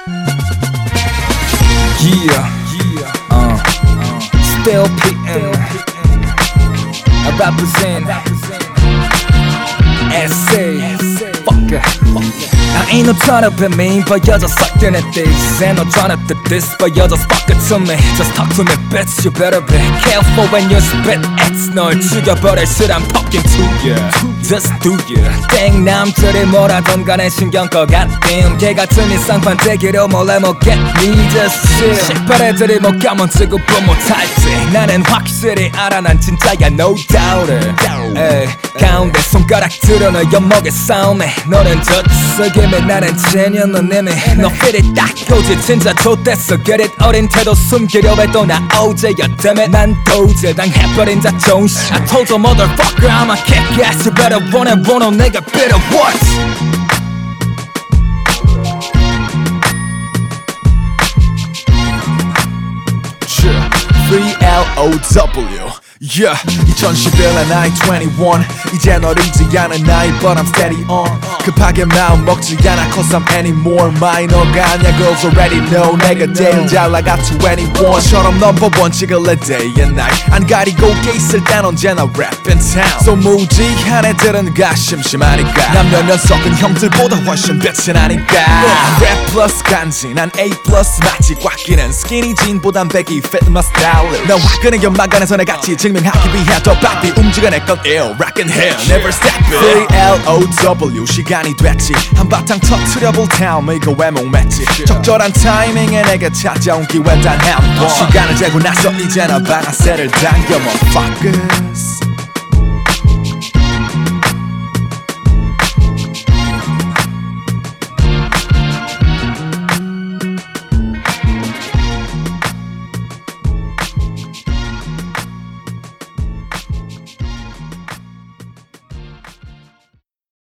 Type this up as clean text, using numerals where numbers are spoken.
Still PM. I represent SA. Fuck it. I ain't no tryna be mean, but you're just sucking at this. Ain't no tryna do this, but you're just fucking to me. Just talk to me, bitch, you better be careful when you spit. It's 널 죽여버릴 shit I'm talking to you. Just do you. 땡 남들이 뭐라던 간에 신경 꺼 goddamn. 개같은 이 쌍판대기로 몰래 먹겠니. Just chill. 식발애들이 뭐 까만지고 뭐 못할지 나는 확실히 알아 난 진짜야 no doubt it. 가운데 손가락 들어 너 엿먹의 싸움에 너는 젖썩임에 나는 제녀 넌 이미 너 필이 딱 오지 진짜 좋댔어 get it 어린 태도 숨기려 해도 나 어제였다며 난 도저히 당해버린 자존심 I told you motherfucker I'm a kick ass you better run it 내가 better what 3LOW Yeah 2011년 나이 21 이젠 어리지 않은 나이 but I'm steady on 급하게 마음 먹지 않아 cause I'm anymore 마이너가 아냐 girls already know 내가 제일 잘 나가 21처럼 넘버 원 찍을래 day and night 안 가리고 게 있을 땐 언제나 rap in town So 무지한 애들은 가 심심하니까 남녀 섞은 형들보다 훨씬 빛이 나니까 rap plus 간지 난 A plus 맞지 꽉 끼는 skinny jean보단 baggy fit my style 난 화끈한 연막안에서 내 가치 증명하기 위해 더 바삐 움직여 내건 ill rockin' hell never stop it 3LOW 시간이 됐지 한바탕 터트려볼 town 이거 왜 목맸지 적절한 타이밍에 내게 찾아온 기회 단 한 번 시간을 재고 나서 이제는 방아쇠를 당겨 motherfuckers